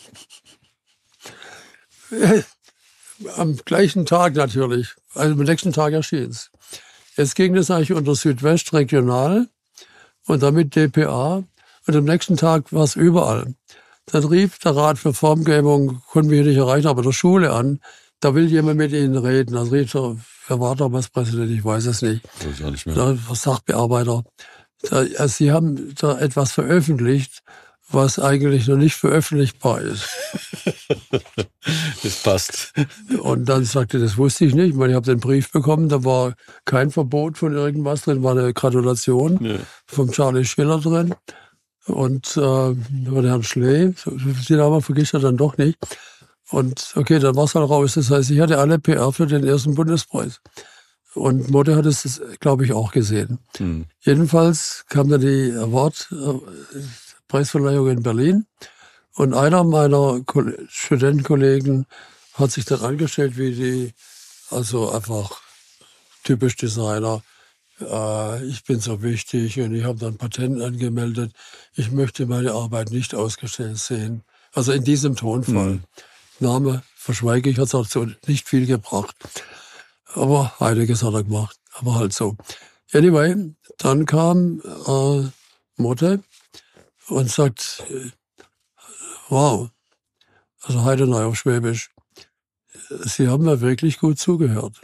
Am gleichen Tag natürlich, also am nächsten Tag erschien es. Jetzt ging das eigentlich unter Südwest regional und damit D P A. Und am nächsten Tag war es überall. Dann rief der Rat für Formgebung, konnten wir hier nicht erreichen, aber der Schule an, da will jemand mit Ihnen reden. Dann rief der, wer war damals Präsident, ich weiß es nicht. Weiß ich auch nicht mehr. Der Sachbearbeiter. Da, also Sie haben da etwas veröffentlicht, was eigentlich noch nicht veröffentlichbar ist. Das passt. Und dann sagte, das wusste ich nicht. Ich meine, ich habe den Brief bekommen, da war kein Verbot von irgendwas drin, war eine Gratulation Ja. vom Charlie Schiller drin. Und äh, von Herrn Schlee, den Namen vergisst er dann doch nicht. Und okay, dann war es halt raus. Das heißt, ich hatte alle P R für den ersten Bundespreis. Und Motte hat es, glaube ich, auch gesehen. Hm. Jedenfalls kam dann die Award-Preisverleihung in Berlin. Und einer meiner Ko- Studentenkollegen hat sich dann angestellt wie die, also einfach typisch Designer. Äh, ich bin so wichtig und ich habe dann Patent angemeldet. Ich möchte meine Arbeit nicht ausgestellt sehen. Also in diesem Tonfall. Mhm. Name verschweige ich, hat auch so nicht viel gebracht. Aber einiges hat er gemacht. Aber halt so. Anyway, dann kam äh, Motte und sagt, äh, wow, also Heidenau auf Schwäbisch, Sie haben mir wirklich gut zugehört.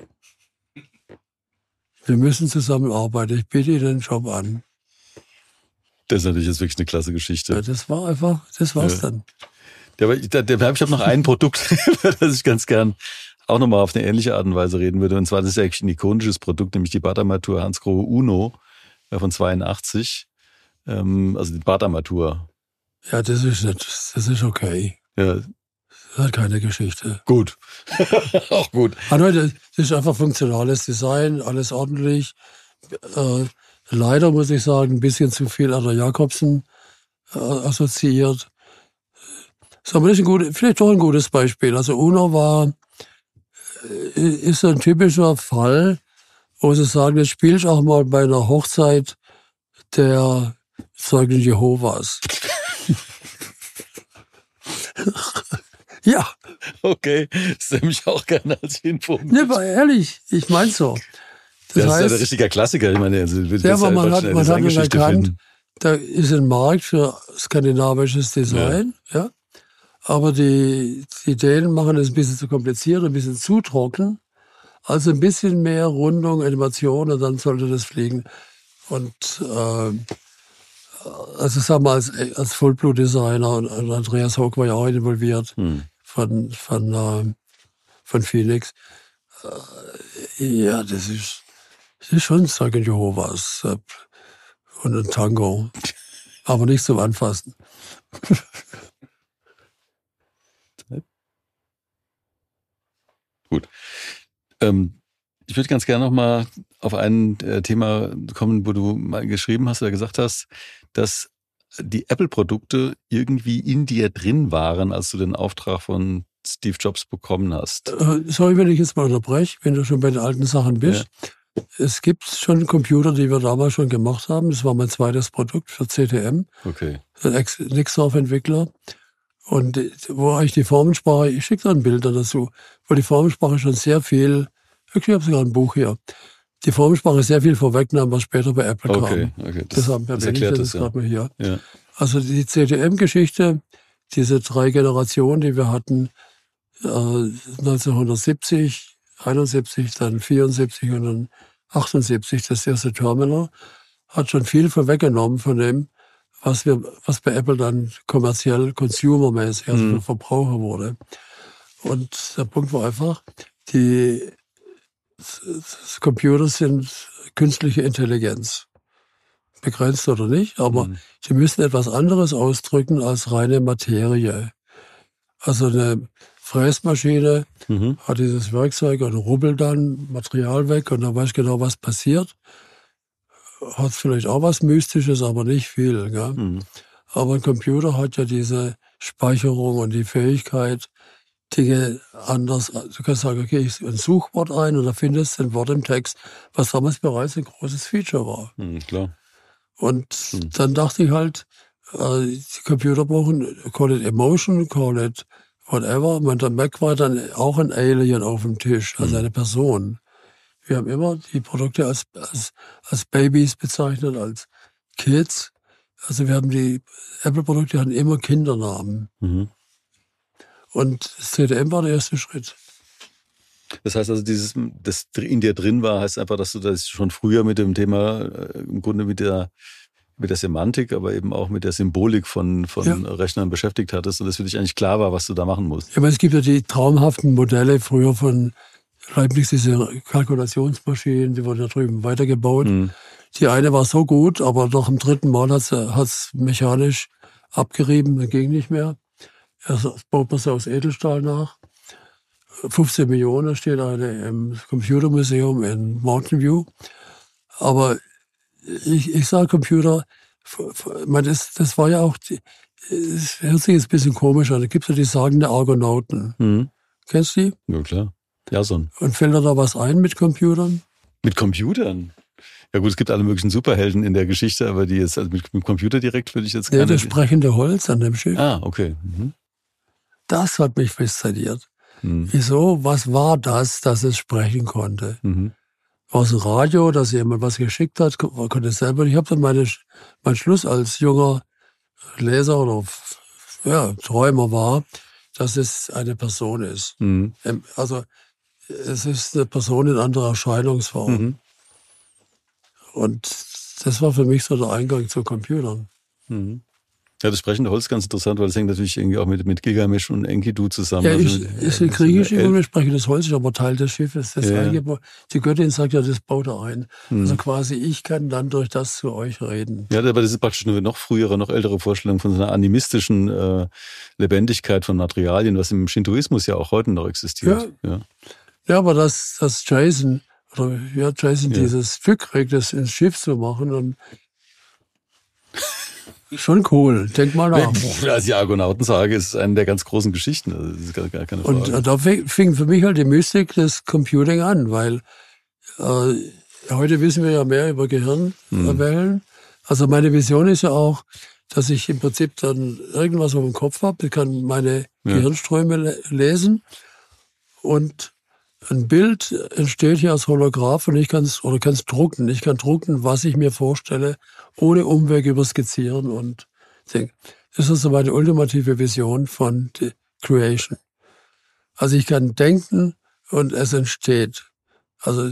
Wir müssen zusammenarbeiten. Ich biete Ihnen den Job an. Das ist natürlich jetzt wirklich eine klasse Geschichte. Ja, das war einfach, das war's Ja. dann. Ja, aber ich, da, da, ich habe noch ein Produkt, über das ich ganz gern auch nochmal auf eine ähnliche Art und Weise reden würde. Und zwar, das ist ja eigentlich ein ikonisches Produkt, nämlich die Bartarmatur Hansgrohe Uno äh, von zweiundachtzig. Ähm, also die Bartarmatur. Ja, das ist nicht, das ist okay. Ja, Das hat keine Geschichte. gut. Auch gut. Aber das ist einfach funktionales Design, alles ordentlich. Äh, leider muss ich sagen, ein bisschen zu viel an der Jakobsen äh, assoziiert. Ist aber nicht ein gut, vielleicht doch ein gutes Beispiel. Also Uno war, äh, ist so ein typischer Fall, wo sie sagen, jetzt spiele ich auch mal bei einer Hochzeit der Zeugen Jehovas. Ja, Okay, das nehme ich auch gerne als Info. mit. ne, aber ehrlich, ich meine so. Das, Das ist ja heißt, ein richtiger Klassiker. Ich meine, also, wird ja, jetzt aber halt man bald hat, schnell man hat dann Designgeschichte erkannt, finden. da ist ein Markt für skandinavisches Design, ja. Aber die, die Dänen machen es ein bisschen zu kompliziert, ein bisschen zu trocken. Also ein bisschen mehr Rundung, Animation und dann sollte das fliegen. Und äh, also sagen wir als, als Vollblutdesigner und, und Andreas Hock war ja auch involviert Hm. von, von, äh, von Phoenix. Äh, ja, das ist, das ist schon Zeugen Jehovas äh, und ein Tango. Aber nicht zum Anfassen. Gut. Ähm, ich würde ganz gerne noch mal auf ein äh, Thema kommen, wo du mal geschrieben hast oder gesagt hast, dass die Apple-Produkte irgendwie in dir drin waren, als du den Auftrag von Steve Jobs bekommen hast. Äh, sorry, wenn ich jetzt mal unterbreche, wenn du schon bei den alten Sachen bist. Es gibt schon Computer, die wir damals schon gemacht haben. Das war mein zweites Produkt für C T M, Okay. ein Nixdorf-Entwickler. Und äh, wo eigentlich die Formensprache, ich schicke da ein Bild dazu, wo die Formensprache schon sehr viel, ich habe sogar ein Buch hier, die Formensprache sehr viel vorwegnahm, was später bei Apple Okay, kam. okay. Das, Deshalb das erwähne ich erklärt das das, ja. gerade mal hier. Ja. Also die C T M-Geschichte, diese drei Generationen, die wir hatten, äh, neunzehnhundertsiebzig, einundsiebzig, dann vierundsiebzig und dann achtundsiebzig, das erste Terminal, hat schon viel vorweggenommen von dem, was wir, was bei Apple dann kommerziell, consumermäßig, also für Verbraucher wurde. Und der Punkt war einfach, die das Computer sind künstliche Intelligenz. Begrenzt oder nicht, aber Mhm. sie müssen etwas anderes ausdrücken als reine Materie. Also eine Fräsmaschine Mhm. hat dieses Werkzeug und rubbelt dann Material weg und dann weiß genau, was passiert. Hat vielleicht auch was Mystisches, aber nicht viel. Gell? Mhm. Aber ein Computer hat ja diese Speicherung und die Fähigkeit, Dinge anders. Du kannst sagen, okay, ich ein Suchwort ein und da findest du ein Wort im Text, was damals bereits ein großes Feature war. Mhm, klar. Und Mhm. dann dachte ich halt, äh, die Computer brauchen, call it emotion, call it whatever. Und der Mac war dann auch ein Alien auf dem Tisch, also eine Person. Wir haben immer die Produkte als, als, als Babys bezeichnet, als Kids. Also wir haben die Apple-Produkte hatten immer Kindernamen. Mhm. Und das C D M war der erste Schritt. Das heißt also, dieses, das in dir drin war, heißt einfach, dass du das schon früher mit dem Thema, äh, im Grunde mit der, mit der Semantik, aber eben auch mit der Symbolik von, von Ja. Rechnern beschäftigt hattest und dass für dich eigentlich klar war, was du da machen musst. Ja, aber es gibt ja die traumhaften Modelle früher von Leibniz, diese Kalkulationsmaschinen, die wurden da drüben weitergebaut. Mhm. Die eine war so gut, aber nach dem dritten Mal hat es mechanisch abgerieben, dann ging nicht mehr. Erst baut man sie aus Edelstahl nach. fünfzehn Millionen steht eine im Computermuseum in Mountain View. Aber ich, ich sage Computer, man, das, das war ja auch, die, es hört sich jetzt ein bisschen komisch an, da gibt es ja die Sagen der Argonauten. Mhm. Kennst du die? Ja, klar. Jason. Und fällt dir da was ein mit Computern? Mit Computern? Ja gut, es gibt alle möglichen Superhelden in der Geschichte, aber die jetzt also mit, mit Computer direkt würde ich jetzt Ja, keine... das sprechende Holz an dem Schiff. Ah, okay. Mhm. Das hat mich fasziniert. Mhm. Wieso? Was war das, dass es sprechen konnte? Mhm. War es ein Radio, dass jemand was geschickt hat, man konnte es selber. Ich habe dann meine, mein Schluss als junger Leser oder ja, Träumer war, dass es eine Person ist. Mhm. Also es ist eine Person in anderer Erscheinungsform. Mhm. Und das war für mich so der Eingang zu Computern. Mhm. Ja, das sprechende Holz ist ganz interessant, weil das hängt natürlich irgendwie auch mit, mit Gilgamesh und Enkidu zusammen. Ja, also ist, mit, ist in äh, Griechisch El- immer sprechendes Holz, ist aber Teil des Schiffes. Das Ja. Eingebo- Die Göttin sagt ja, das baut er ein. Mhm. Also quasi, ich kann dann durch das zu euch reden. Ja, aber das ist praktisch eine noch frühere, noch ältere Vorstellung von so einer animistischen äh, Lebendigkeit von Materialien, was im Shintoismus ja auch heute noch existiert. Ja. Ja, aber dass, dass Jason, oder ja, Jason Ja. dieses Stück kriegt, das ins Schiff zu machen, und schon cool. Denk mal nach. Also die Argonautensage ist eine der ganz großen Geschichten. Also das ist gar, gar keine Frage. Und äh, da fing fing für mich halt die Mystik des Computing an, weil äh, heute wissen wir ja mehr über Gehirnwellen. Also meine Vision ist ja auch, dass ich im Prinzip dann irgendwas auf dem Kopf habe, ich kann meine Ja. Gehirnströme le lesen und ein Bild entsteht hier als Holograph und ich kann es oder kann es drucken. Ich kann drucken, was ich mir vorstelle, ohne Umweg über Skizzieren und Ding. Das ist so meine ultimative Vision von The Creation. Also ich kann denken und es entsteht. Also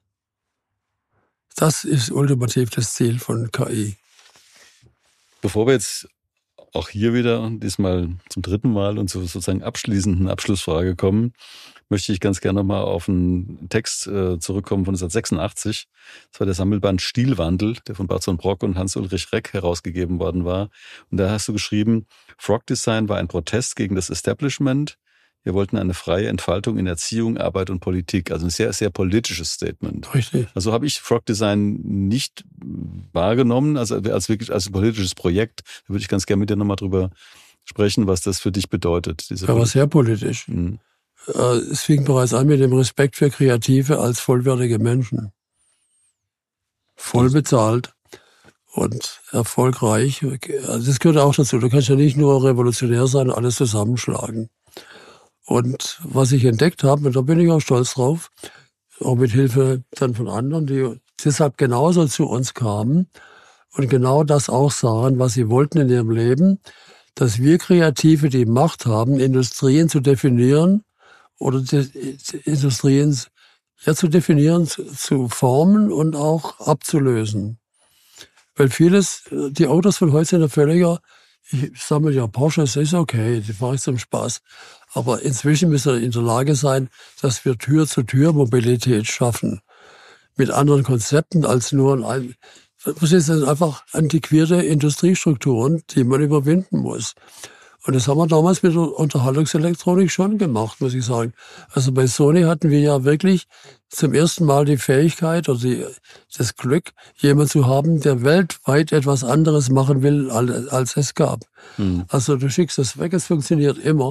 das ist ultimativ das Ziel von K I. Bevor wir jetzt auch hier wieder, diesmal zum dritten Mal und zur sozusagen abschließenden Abschlussfrage kommen, möchte ich ganz gerne nochmal auf einen Text äh, zurückkommen von neunzehnhundertsechsundachtzig. Das war der Sammelband Stilwandel, der von Bertolt Brock und Hans-Ulrich Reck herausgegeben worden war. Und da hast du geschrieben, Frog Design war ein Protest gegen das Establishment. Wir wollten eine freie Entfaltung in Erziehung, Arbeit und Politik. Also ein sehr, sehr politisches Statement. Richtig. Also habe ich Frog Design nicht wahrgenommen, also als wirklich als ein politisches Projekt. Da würde ich ganz gerne mit dir nochmal drüber sprechen, was das für dich bedeutet. Diese Aber sehr politisch. Mhm. Äh, Es fing bereits an mit dem Respekt für Kreative als vollwertige Menschen. Voll bezahlt und erfolgreich. Also das gehört auch dazu. Du kannst ja nicht nur revolutionär sein und alles zusammenschlagen. Und was ich entdeckt habe, und da bin ich auch stolz drauf, auch mit Hilfe dann von anderen, die deshalb genauso zu uns kamen und genau das auch sahen, was sie wollten in ihrem Leben, dass wir Kreative die Macht haben, Industrien zu definieren oder die, die Industrien ja, zu definieren, zu, zu formen und auch abzulösen. Weil vieles, die Autos von heute sind ja völliger, ich sammle ja Porsches, ist okay, die fahre ich zum Spaß. Aber inzwischen müssen wir in der Lage sein, dass wir Tür-zu-Tür-Mobilität schaffen. Mit anderen Konzepten als nur ein, das sind einfach antiquierte Industriestrukturen, die man überwinden muss. Und das haben wir damals mit der Unterhaltungselektronik schon gemacht, muss ich sagen. Also bei Sony hatten wir ja wirklich zum ersten Mal die Fähigkeit oder die, das Glück, jemanden zu haben, der weltweit etwas anderes machen will, als, als es gab. Mhm. Also du schickst das weg, es funktioniert immer.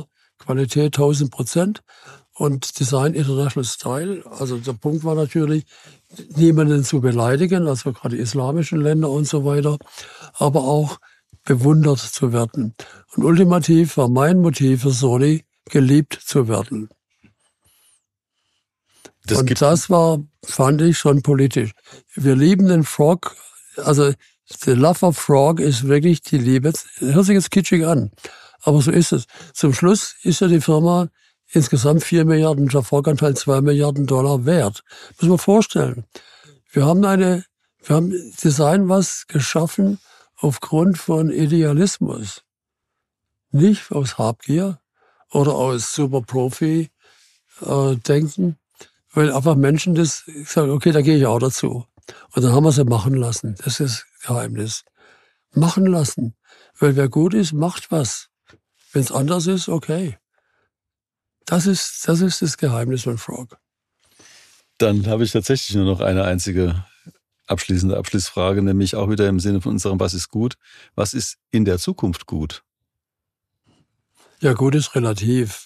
Qualität tausend Prozent und Design International Style. Also der Punkt war natürlich, niemanden zu beleidigen, also gerade die islamischen Länder und so weiter, aber auch bewundert zu werden. Und ultimativ war mein Motiv für Sony, geliebt zu werden. Das und das war, fand ich, schon politisch. Wir lieben den Frog, also the love of Frog ist wirklich die Liebe. Hört sich jetzt kitschig an, aber so ist es. Zum Schluss ist ja die Firma insgesamt vier Milliarden, der Froganteil zwei Milliarden Dollar wert. Muss man vorstellen. Wir haben eine, wir haben Design was geschaffen aufgrund von Idealismus. Nicht aus Habgier oder aus Super-Profi-Denken, weil einfach Menschen das sagen, okay, da gehe ich auch dazu. Und dann haben wir sie machen lassen. Das ist das Geheimnis. Machen lassen. Weil wer gut ist, macht was. Wenn es anders ist, okay. Das ist, das ist das Geheimnis von Frog. Dann habe ich tatsächlich nur noch eine einzige abschließende Abschlussfrage, nämlich auch wieder im Sinne von unserem Was ist gut? Was ist in der Zukunft gut? Ja, gut ist relativ.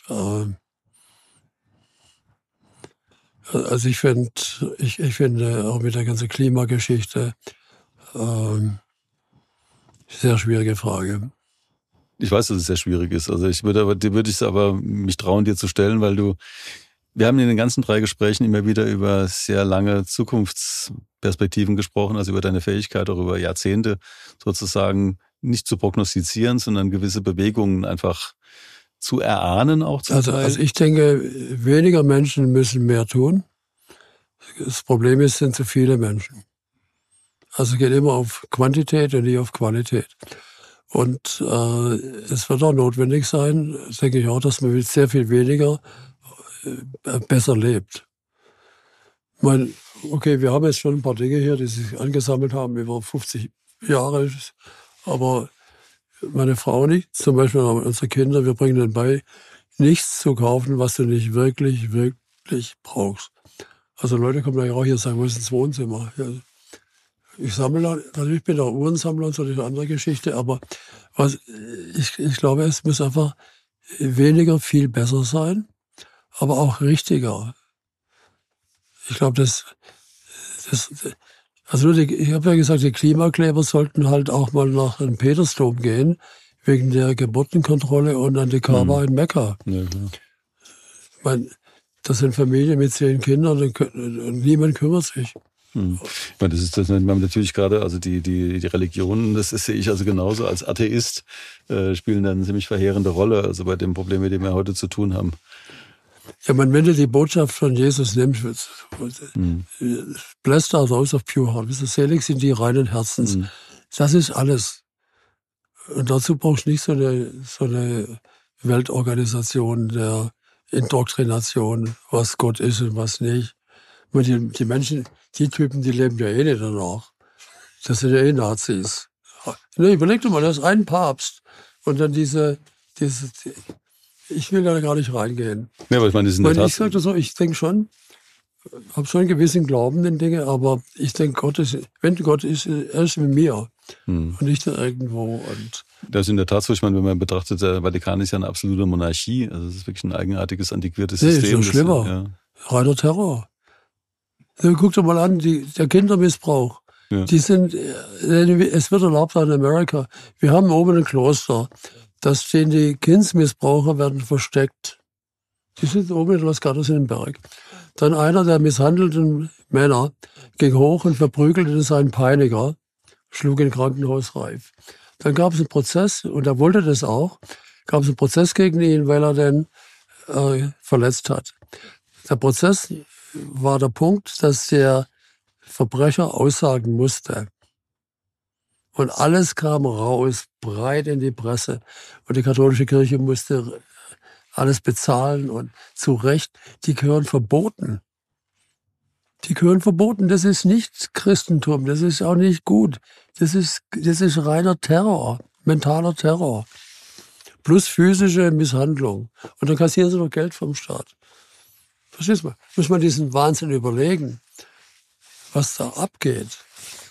Also ich finde, ich, ich finde auch mit der ganzen Klimageschichte ähm, sehr schwierige Frage. Ich weiß, dass es sehr schwierig ist. Also ich würde aber, dir würde ich es aber mich trauen, dir zu stellen, weil du, wir haben in den ganzen drei Gesprächen immer wieder über sehr lange Zukunftsperspektiven gesprochen, also über deine Fähigkeit, auch über Jahrzehnte sozusagen nicht zu prognostizieren, sondern gewisse Bewegungen einfach zu erahnen auch zum also, Teil. Also ich denke, weniger Menschen müssen mehr tun. Das Problem ist, es sind zu viele Menschen. Also es geht immer auf Quantität und nicht auf Qualität. Und äh, es wird auch notwendig sein, denke ich auch, dass man mit sehr viel weniger äh, besser lebt. Ich meine, okay, wir haben jetzt schon ein paar Dinge hier, die sich angesammelt haben über fünfzig Jahre, aber meine Frau nicht, zum Beispiel unsere Kinder, wir bringen denen bei, nichts zu kaufen, was du nicht wirklich, wirklich brauchst. Also Leute kommen ja auch hier und sagen, wo ist das Wohnzimmer? Ja, ich sammle, natürlich bin ich auch Uhrensammler und so, das ist eine andere Geschichte, aber was, ich, ich glaube, es muss einfach weniger viel besser sein, aber auch richtiger. Ich glaube, das, das also die, ich habe ja gesagt, die Klimakleber sollten halt auch mal nach dem Petersdom gehen, wegen der Geburtenkontrolle und an die Kaaba in Mekka. Ja, klar. Ich meine, das sind Familien mit zehn Kindern und, und niemand kümmert sich. Hm. Ich meine, das ist das natürlich gerade, also die, die, die Religionen, das sehe ich also genauso als Atheist, äh, spielen dann eine ziemlich verheerende Rolle, also bei dem Problem, mit dem wir heute zu tun haben. Ja, man, wenn du die Botschaft von Jesus nimmst, hm. Blessed are those of pure heart, selig sind die reinen Herzens. Hm. Das ist alles. Und dazu brauchst du nicht so eine, so eine Weltorganisation der Indoktrination, was Gott ist und was nicht. Die, die Menschen, die Typen, die leben ja eh nicht danach. Das sind ja eh Nazis. Ne, überleg dir mal, das ist ein Papst. Und dann diese, diese die, ich will da gar nicht reingehen. Ja, aber ich meine, das ist in der Tat. Ich sage das so, ich denke schon, habe schon einen gewissen Glauben in Dinge, aber ich denke, Gott ist, wenn Gott ist, er ist mit mir hm. und nicht irgendwo. Und das ist in der Tat so, ich meine, wenn man betrachtet, der Vatikan ist ja eine absolute Monarchie, also es ist wirklich ein eigenartiges, antiquiertes nee, System. Ist noch schlimmer. Das, ja. Reiner Terror. Guck dir mal an, die, der Kindermissbrauch. Ja. Die sind, es wird erlaubt in Amerika. Wir haben oben ein Kloster. Da stehen die Kindsmissbraucher, werden versteckt. Die sind oben in Los Gatos in den Berg. Dann einer der misshandelten Männer ging hoch und verprügelte seinen Peiniger, schlug ihn krankenhausreif. Dann gab es einen Prozess, und er wollte das auch, gab es einen Prozess gegen ihn, weil er den äh, verletzt hat. Der Prozess war der Punkt, dass der Verbrecher aussagen musste. Und alles kam raus, breit in die Presse. Und die katholische Kirche musste alles bezahlen und zu Recht, die gehören verboten. Die gehören verboten. Das ist nicht Christentum, das ist auch nicht gut. Das ist, das ist reiner Terror, mentaler Terror. Plus physische Misshandlung. Und dann kassieren sie noch Geld vom Staat. Verstehst du? Muss man diesen Wahnsinn überlegen, was da abgeht.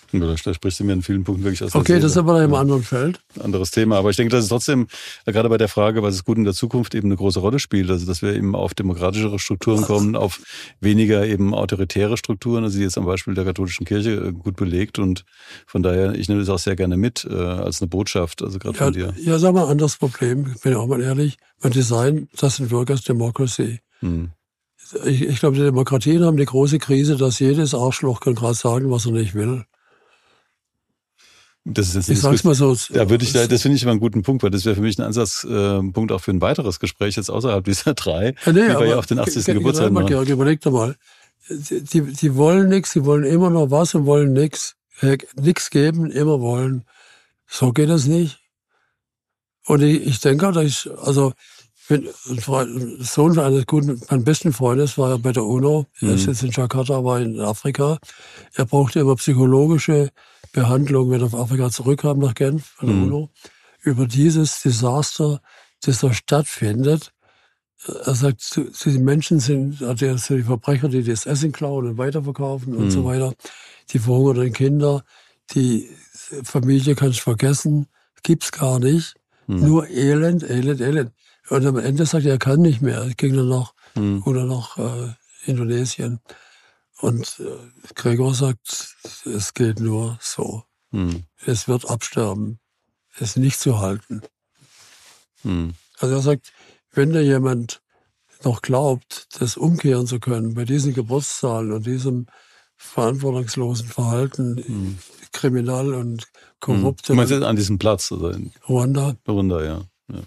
Da sprichst du mir in vielen Punkten wirklich aus der Okay, Seele. das ist aber in einem anderen Feld. Anderes Thema. Aber ich denke, dass es trotzdem, gerade bei der Frage, was ist gut in der Zukunft, eben eine große Rolle spielt. Also, dass wir eben auf demokratischere Strukturen kommen, auf weniger eben autoritäre Strukturen, also die jetzt am Beispiel der katholischen Kirche gut belegt. Und von daher, ich nehme das auch sehr gerne mit, äh, als eine Botschaft, also gerade Ja, von dir. ja, sag mal, anderes Problem, ich bin ja auch mal ehrlich. Mein Design, das sind Workers Democracy. Hm. Ich, ich glaube, die Demokratien haben die große Krise, dass jedes Arschloch kann gerade sagen, was er nicht will. Das ist jetzt Ich sag's mal so. Da würde ich, das finde ich immer einen guten Punkt, weil das wäre für mich ein Ansatzpunkt auch für ein weiteres Gespräch jetzt außerhalb dieser drei, ja, nee, wie wir aber ja auf den achtzigsten Geburtstag machen. Georg, überleg doch mal. Die, die wollen nichts, die wollen immer noch was und wollen nichts. Nichts geben, immer wollen. So geht das nicht. Und ich, ich denke, dass ich, also, wenn, ein Sohn eines guten, meines besten Freundes war ja bei der UNO, er ist jetzt in Jakarta, war in Afrika. Er brauchte immer psychologische Behandlung, wenn er auf Afrika zurückkam nach Genf, von der mhm. UNO, über dieses Desaster, das da stattfindet. Er sagt, die Menschen sind, also die Verbrecher, die das Essen klauen und weiterverkaufen mhm. und so weiter, die verhungerten Kinder, die Familie kannst du vergessen, gibt's gar nicht. Mhm. Nur Elend, Elend, Elend. Und am Ende sagt er, er kann nicht mehr. Es ging dann nach, mhm. oder nach äh, Indonesien. Und äh, Gregor sagt, es geht nur so. Mhm. Es wird absterben. Es ist nicht zu halten. Mhm. Also er sagt, wenn da jemand noch glaubt, das umkehren zu können, bei diesen Geburtszahlen und diesem verantwortungslosen Verhalten, mhm. kriminal und korrupt. Mhm. Du meinst an diesem Platz? Oder in Ruanda. Ruanda, ja. ja.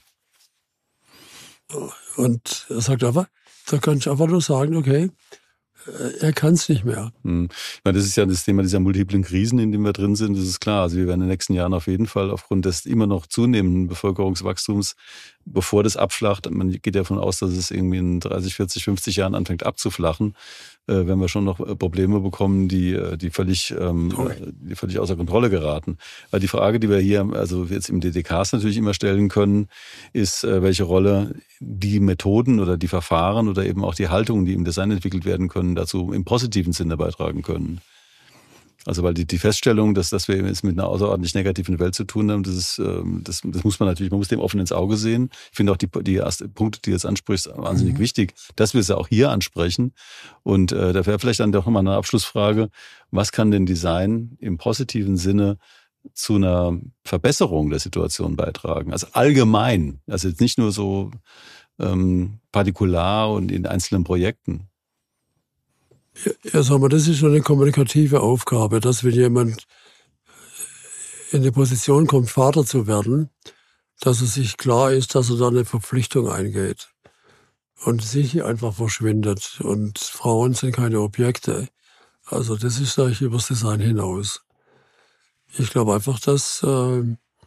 Und er sagt aber, da kann ich einfach nur sagen, okay, er kann es nicht mehr. Hm. Ich meine, das ist ja das Thema dieser multiplen Krisen, in denen wir drin sind. Das ist klar. Also wir werden in den nächsten Jahren auf jeden Fall aufgrund des immer noch zunehmenden Bevölkerungswachstums, bevor das abflacht, man geht ja davon aus, dass es irgendwie in dreißig, vierzig, fünfzig Jahren anfängt abzuflachen, äh, werden wir schon noch Probleme bekommen, die, die völlig, ähm, die völlig außer Kontrolle geraten. Weil die Frage, die wir hier, also jetzt im D D Ks natürlich immer stellen können, ist, äh, welche Rolle die Methoden oder die Verfahren oder eben auch die Haltungen, die im Design entwickelt werden können, dazu im positiven Sinne beitragen können. Also weil die, die Feststellung, dass, dass wir jetzt mit einer außerordentlich negativen Welt zu tun haben, das, ist, das, das muss man natürlich, man muss dem offen ins Auge sehen. Ich finde auch die, die ersten Punkte, die du jetzt ansprichst, wahnsinnig mhm. wichtig, dass wir es ja auch hier ansprechen. Und äh, da wäre vielleicht dann doch nochmal eine Abschlussfrage, was kann denn Design im positiven Sinne zu einer Verbesserung der Situation beitragen? Also allgemein, also jetzt nicht nur so ähm, partikular und in einzelnen Projekten. Ja, sag mal, das ist schon eine kommunikative Aufgabe, dass wenn jemand in die Position kommt, Vater zu werden, dass es sich klar ist, dass er da eine Verpflichtung eingeht und sich einfach verschwindet. Und Frauen sind keine Objekte. Also das ist eigentlich übers Design hinaus. Ich glaube einfach, dass äh,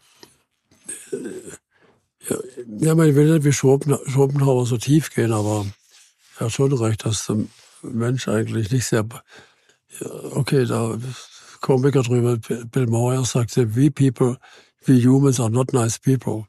ja, man will nicht wie Schopenhauer so tief gehen, aber er hat schon recht, dass der Mensch eigentlich nicht sehr, okay, da Komiker drüber, Bill Moyer sagte, we people, we humans are not nice people.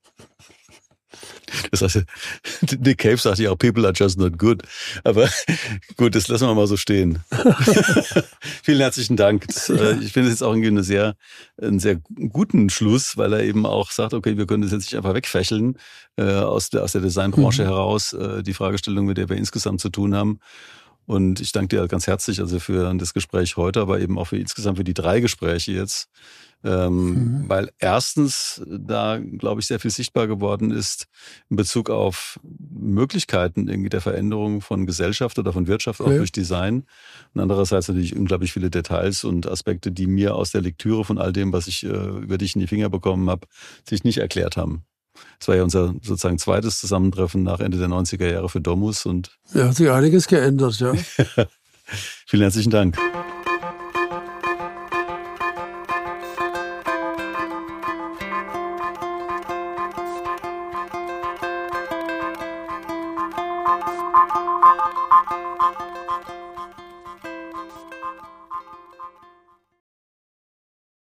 Das heißt, Nick Cave sagt ja auch, people are just not good. Aber gut, das lassen wir mal so stehen. Vielen herzlichen Dank. Das, äh, ich finde es jetzt auch irgendwie eine sehr, einen sehr guten Schluss, weil er eben auch sagt, okay, wir können das jetzt nicht einfach wegfächeln äh, aus der, aus der Designbranche mhm. heraus, äh, die Fragestellung, mit der wir insgesamt zu tun haben. Und ich danke dir ganz herzlich also für das Gespräch heute, aber eben auch für insgesamt für die drei Gespräche jetzt. Ähm, mhm. Weil erstens da, glaube ich, sehr viel sichtbar geworden ist in Bezug auf Möglichkeiten irgendwie der Veränderung von Gesellschaft oder von Wirtschaft, auch ja. durch Design. Und andererseits natürlich unglaublich viele Details und Aspekte, die mir aus der Lektüre von all dem, was ich äh, über dich in die Finger bekommen habe, sich nicht erklärt haben. Das war ja unser sozusagen zweites Zusammentreffen nach Ende der neunziger Jahre für Domus. Und ja, hat sich einiges geändert, ja. Vielen herzlichen Dank.